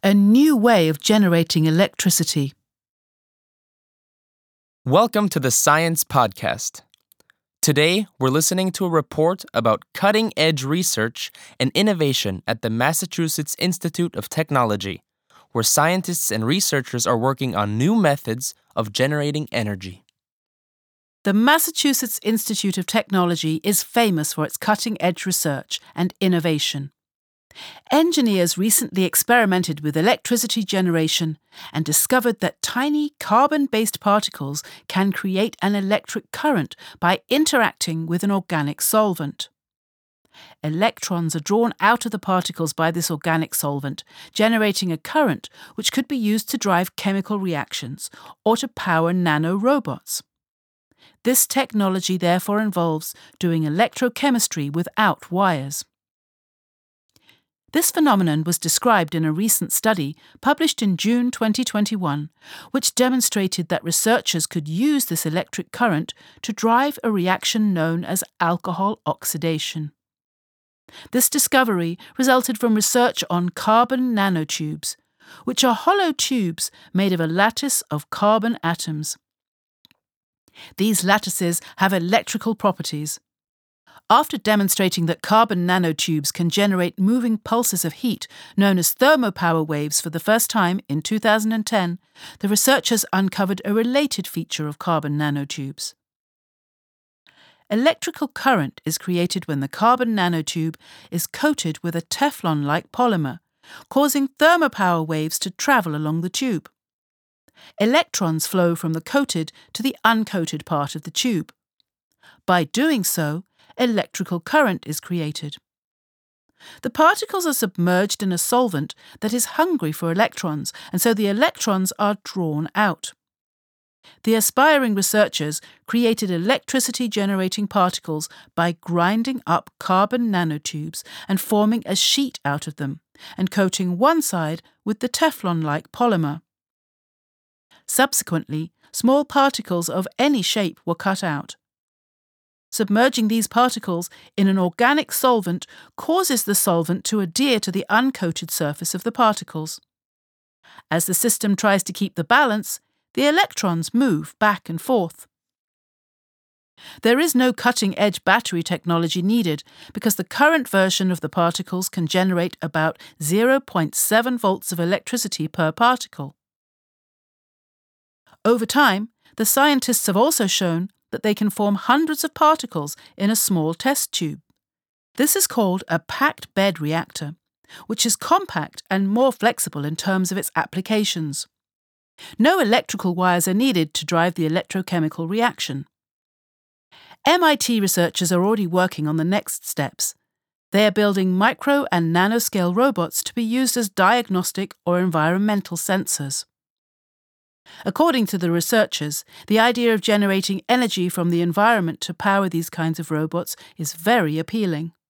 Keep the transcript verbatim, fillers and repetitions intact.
A new way of generating electricity. Welcome to the Science Podcast. Today, we're listening to a report about cutting-edge research and innovation at the Massachusetts Institute of Technology, where scientists and researchers are working on new methods of generating energy. The Massachusetts Institute of Technology is famous for its cutting-edge research and innovation. Engineers recently experimented with electricity generation and discovered that tiny carbon-based particles can create an electric current by interacting with an organic solvent. Electrons are drawn out of the particles by this organic solvent, generating a current which could be used to drive chemical reactions or to power nanorobots. This technology therefore involves doing electrochemistry without wires. This phenomenon was described in a recent study published in June twenty twenty-one, which demonstrated that researchers could use this electric current to drive a reaction known as alcohol oxidation. This discovery resulted from research on carbon nanotubes, which are hollow tubes made of a lattice of carbon atoms. These lattices have electrical properties. After demonstrating that carbon nanotubes can generate moving pulses of heat known as thermopower waves for the first time in two thousand ten, the researchers uncovered a related feature of carbon nanotubes. Electrical current is created when the carbon nanotube is coated with a Teflon-like polymer, causing thermopower waves to travel along the tube. Electrons flow from the coated to the uncoated part of the tube. By doing so, electrical current is created. The particles are submerged in a solvent that is hungry for electrons, and so the electrons are drawn out. The aspiring researchers created electricity-generating particles by grinding up carbon nanotubes and forming a sheet out of them, and coating one side with the Teflon-like polymer. Subsequently, small particles of any shape were cut out. Submerging these particles in an organic solvent causes the solvent to adhere to the uncoated surface of the particles. As the system tries to keep the balance, the electrons move back and forth. There is no cutting-edge battery technology needed because the current version of the particles can generate about zero point seven volts of electricity per particle. Over time, the scientists have also shown that they can form hundreds of particles in a small test tube. This is called a packed bed reactor, which is compact and more flexible in terms of its applications. No electrical wires are needed to drive the electrochemical reaction. M I T researchers are already working on the next steps. They are building micro and nanoscale robots to be used as diagnostic or environmental sensors. According to the researchers, the idea of generating energy from the environment to power these kinds of robots is very appealing.